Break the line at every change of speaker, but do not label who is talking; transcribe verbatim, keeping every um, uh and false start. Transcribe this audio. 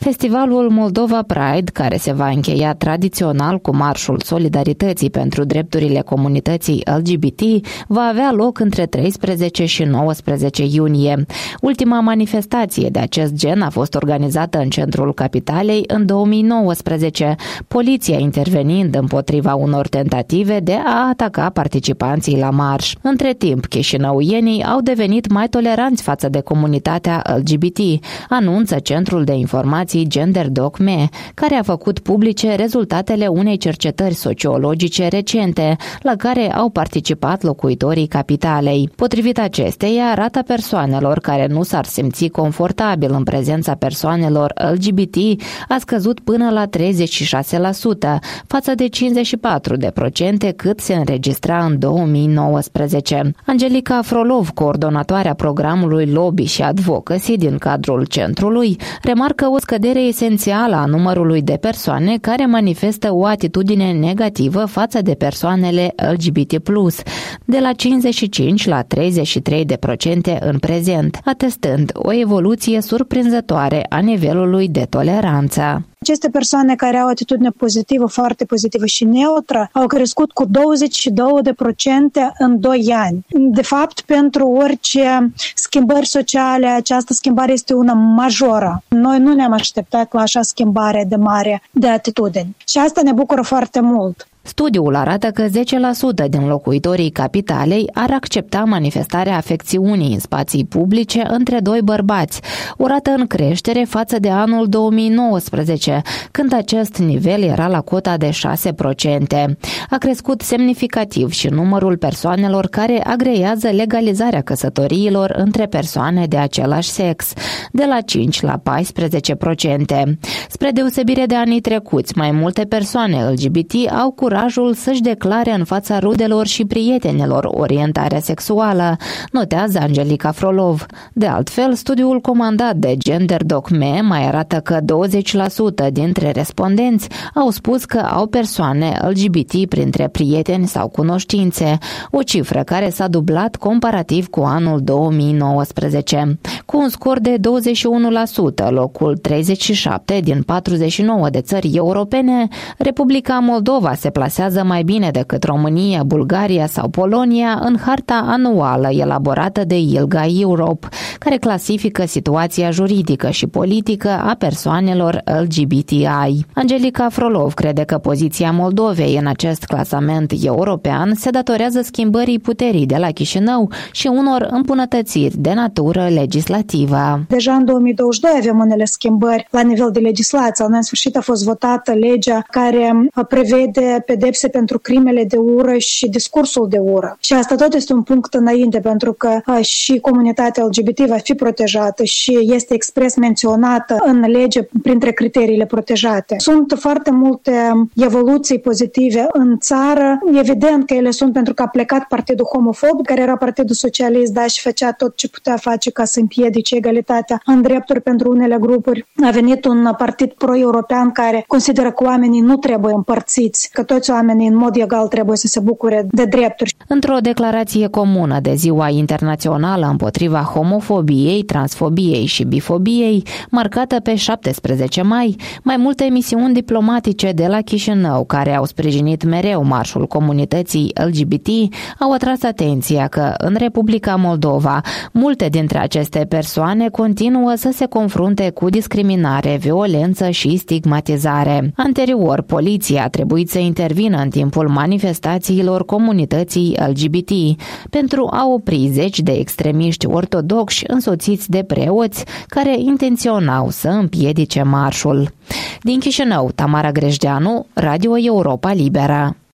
Festivalul Moldova Pride, care se va încheia tradițional cu Marșul Solidarității pentru drepturile comunității L G B T, va avea loc între treisprezece și nouăsprezece iunie. Ultima manifestație de acest gen a fost organizată în centrul capitalei în două mii nouăsprezece, poliția intervenind împotriva unor tentative de a ataca participanții la marș. Între timp, chișinăuienii au devenit mai toleranți față de comunitatea L G B T, anunță Centrul de Informații GenderDoc-Me, care a făcut publice rezultatele unei cercetări sociologice recente, la care au participat locuitorii capitalei. Potrivit acesteia, rata persoanelor care nu s-ar simți confortabil în prezența persoanelor L G B T a scăzut până la treizeci și șase la sută, față de cincizeci și patru la sută cât se înregistra în două mii nouăsprezece. Angelica Frolov, coordonatoarea programului Lobby și Advocacy din cadrul centrului, remarcă o scădere esențială a numărului de persoane care manifestă o atitudine negativă față de persoanele L G B T plus, de la cincizeci și cinci la treizeci și trei la sută în prezent, atestând o evoluție surprinzătoare a nivelului de toleranță.
Aceste persoane care au atitudine pozitivă, foarte pozitivă și neutră, au crescut cu douăzeci și doi la sută în doi ani. De fapt, pentru orice schimbări sociale, această schimbare este una majoră. Noi nu ne-am așteptat la așa schimbare de mare de atitudini. Și asta ne bucură foarte mult.
Studiul arată că zece la sută din locuitorii capitalei ar accepta manifestarea afecțiunii în spații publice între doi bărbați, o rată în creștere față de anul două mii nouăsprezece, când acest nivel era la cota de șase la sută. A crescut semnificativ și numărul persoanelor care agrează legalizarea căsătoriilor între persoane de același sex, de la cinci la paisprezece la sută. Spre deosebire de anii trecuți, mai multe persoane L G B T au curajul curajul să-și declare în fața rudelor și prietenilor orientarea sexuală, notează Angelica Frolov. De altfel, studiul comandat de GenderDoc-Me mai arată că douăzeci la sută dintre respondenți au spus că au persoane L G B T printre prieteni sau cunoștințe, o cifră care s-a dublat comparativ cu anul două mii nouăsprezece. Cu un scor de douăzeci și unu la sută, locul treizeci și șapte din patruzeci și nouă de țări europene, Republica Moldova se plasează mai bine decât România, Bulgaria sau Polonia în harta anuală elaborată de ILGA Europe, care clasifică situația juridică și politică a persoanelor L G B T I. Angelica Frolov crede că poziția Moldovei în acest clasament european se datorează schimbării puterii de la Chișinău și unor îmbunătățiri de natură legislativă.
Deja în două mii douăzeci și doi avem unele schimbări la nivel de legislație. În sfârșit a fost votată legea care prevede pedepse pentru crimele de ură și discursul de ură. Și asta tot este un punct înainte, pentru că și comunitatea L G B T va fi protejată și este expres menționată în lege printre criteriile protejate. Sunt foarte multe evoluții pozitive în țară. Evident că ele sunt pentru că a plecat partidul homofob, care era partidul socialist, da, și făcea tot ce putea face ca să împiedice egalitatea în drepturi pentru unele grupuri. A venit un partid pro-european care consideră că oamenii nu trebuie împărțiți, că toți oamenii în mod egal trebuie să se bucure de drepturi.
Într-o declarație comună de Ziua Internațională împotriva homofobiei, transfobiei și bifobiei, marcată pe șaptesprezece mai, mai multe misiuni diplomatice de la Chișinău, care au sprijinit mereu marșul comunității L G B T, au atras atenția că în Republica Moldova multe dintre aceste persoane continuă să se confrunte cu discriminare, violență și stigmatizare. Anterior, poliția a trebuit să intervină în timpul manifestațiilor comunității L G B T pentru a opri zeci de extremiști ortodoxi însoțiți de preoți care intenționau să împiedice marșul. Din Chișinău, Tamara Grejdeanu, Radio Europa Liberă.